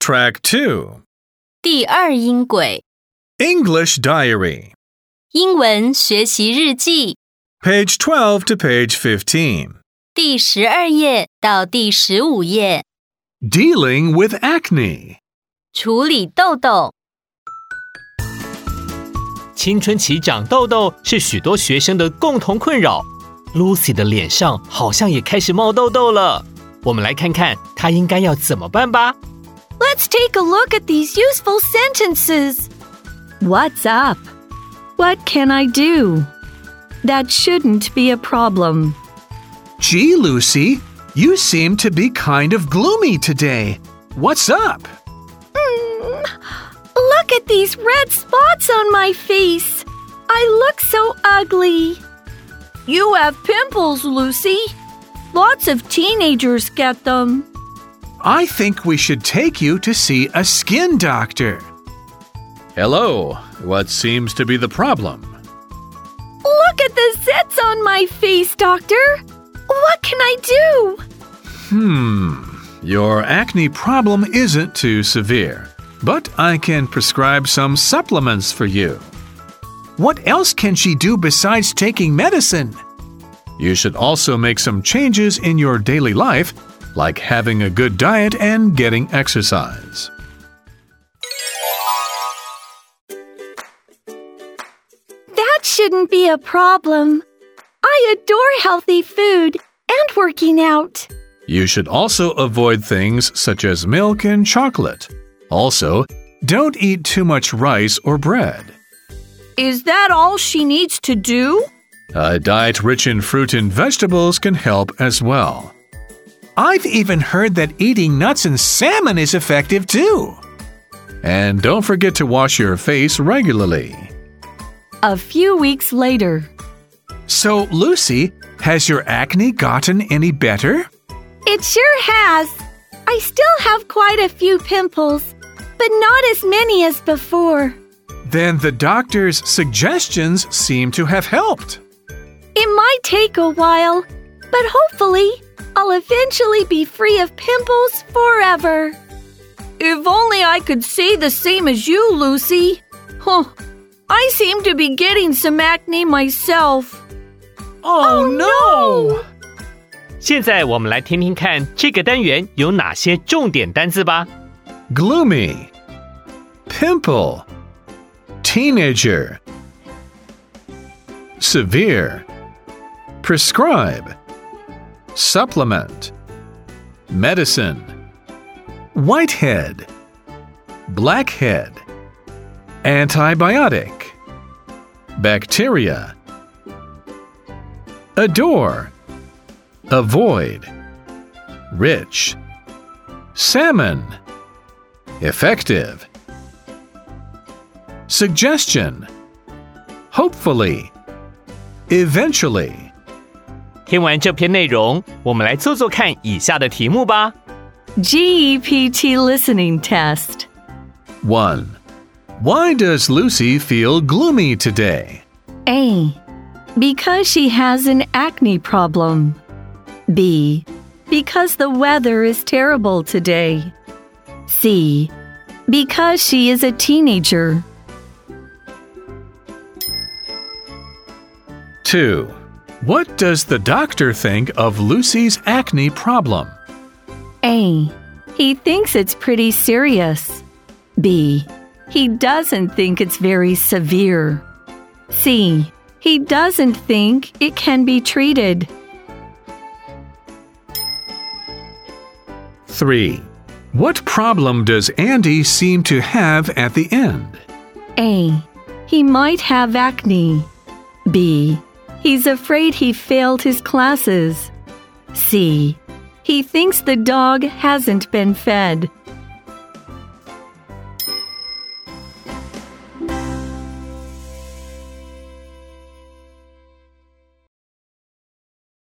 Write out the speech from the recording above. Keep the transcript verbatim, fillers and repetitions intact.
Track two. 第二音轨 English Diary. 英文学习日记 Page twelve to page fifteen. 第十二页到第十五页 Dealing with acne. 处理痘痘青春期长痘痘是许多学生的共同困扰。Lucy 的脸上好像也开始冒痘痘了。我们来看看她应该要怎么办吧。 Let's take a look at these useful sentences. What's up? What can I do? That shouldn't be a problem. Gee, Lucy, you seem to be kind of gloomy today. What's up? Mm, look at these red spots on my face. I look so ugly. You have pimples, Lucy. Lots of teenagers get them. I think we should take you to see a skin doctor. Hello. What seems to be the problem? Look at the zits on my face, doctor. What can I do? Hmm. Your acne problem isn't too severe, but I can prescribe some supplements for you. What else can she do besides taking medicine? You should also make some changes in your daily life, like having a good diet and getting exercise. That shouldn't be a problem. I adore healthy food and working out. You should also avoid things such as milk and chocolate. Also, don't eat too much rice or bread. Is that all she needs to do? A diet rich in fruit and vegetables can help as well. I've even heard that eating nuts and salmon is effective too. And don't forget to wash your face regularly. A few weeks later. So, Lucy, has your acne gotten any better? It sure has. I still have quite a few pimples, but not as many as before. Then the doctor's suggestions seem to have helped. It might take a while, but hopefully I'll eventually be free of pimples forever. If only I could say the same as you, Lucy. Huh. I seem to be getting some acne myself. Oh, no! 现在我们来听听看这个单元有哪些重点单字吧。 Gloomy, pimple, teenager, severe, prescribe, supplement, medicine, whitehead, blackhead, antibiotic, bacteria, adore, avoid, rich, salmon, effective, suggestion, hopefully, eventually. 听完这篇内容，我们来做做看以下的题目吧。 G E P T listening test. one. Why does Lucy feel gloomy today? A. Because she has an acne problem. B. Because the weather is terrible today. C. Because she is a teenager. two. What does the doctor think of Lucy's acne problem? A. He thinks it's pretty serious. B. He doesn't think it's very severe. C. He doesn't think it can be treated. three. What problem does Andy seem to have at the end? A. He might have acne. B. He's afraid he failed his classes. C. He thinks the dog hasn't been fed.